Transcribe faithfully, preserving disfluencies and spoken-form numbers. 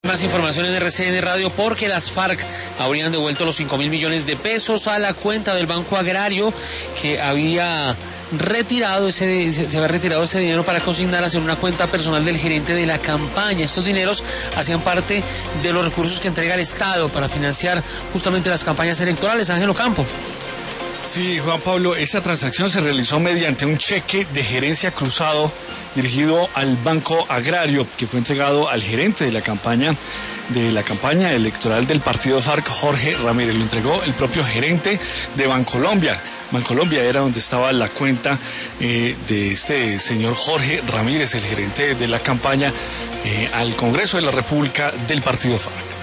Más informaciones de R C N Radio porque las FARC habrían devuelto los cinco mil millones de pesos a la cuenta del Banco Agrario que había retirado ese se, se había retirado ese dinero para consignar hacia una cuenta personal del gerente de la campaña. Estos dineros hacían parte de los recursos que entrega el Estado para financiar justamente las campañas electorales. Ángel Ocampo. Sí, Juan Pablo, esta transacción se realizó mediante un cheque de gerencia cruzado dirigido al Banco Agrario, que fue entregado al gerente de la campaña de la campaña electoral del partido FARC, Jorge Ramírez. Lo entregó el propio gerente de Bancolombia. Bancolombia era donde estaba la cuenta eh, de este señor Jorge Ramírez, el gerente de la campaña, eh, al Congreso de la República del partido FARC.